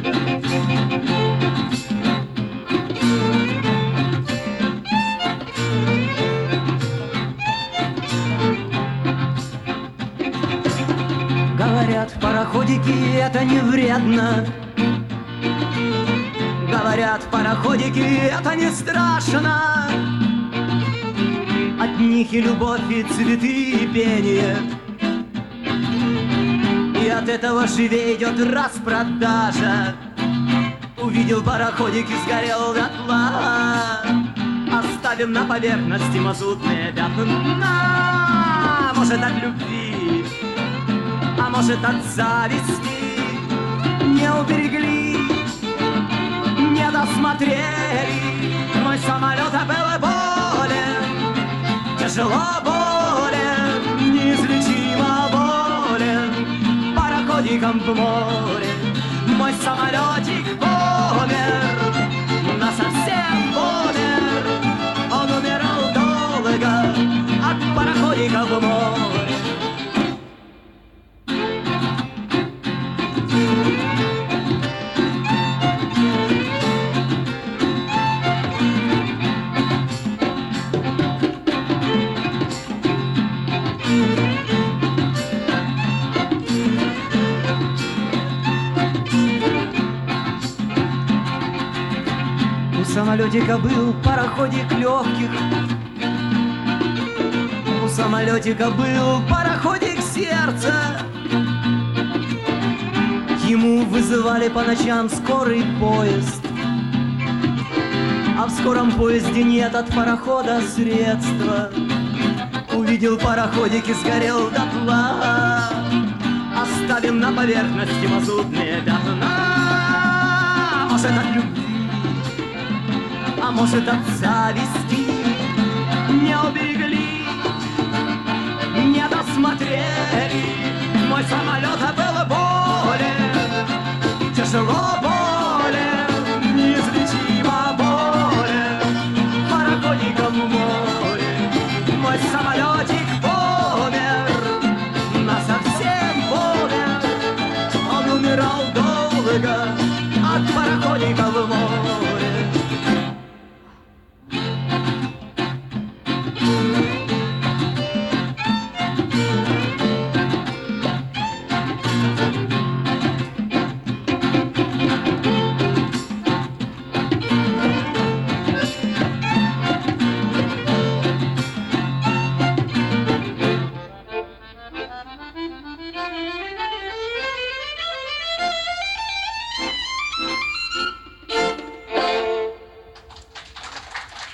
Говорят, пароходики это не вредно. Говорят, пароходики это не страшно. От них и любовь, и цветы, и пение. И от этого живее идет распродажа. Увидел пароходик и сгорел дотла. Оставим на поверхности мазутные пятна. Может, от любви, а может, от зависти. Не уберегли, не досмотрели. Мой самолет был болен, тяжело болен, неизлечимо болен. Пароходиком в море мой самолетик умер, насовсем умер. Он умирал долго от пароходика в море. У самолетика был пароходик легких. У самолетика был пароходик сердца. Ему вызывали по ночам скорый поезд. А в скором поезде нет от парохода средства. Увидел пароходик и сгорел дотла. Оставим на поверхности мазутные пятна. Может, от любви, а может, от зависти. Не уберегли, не досмотрели. Мой самолет был болен, тяжело болен, неизлечимо болен. Пароходиком в море мой самолетик умер, насовсем умер. Он умирал долго от пароходика в море.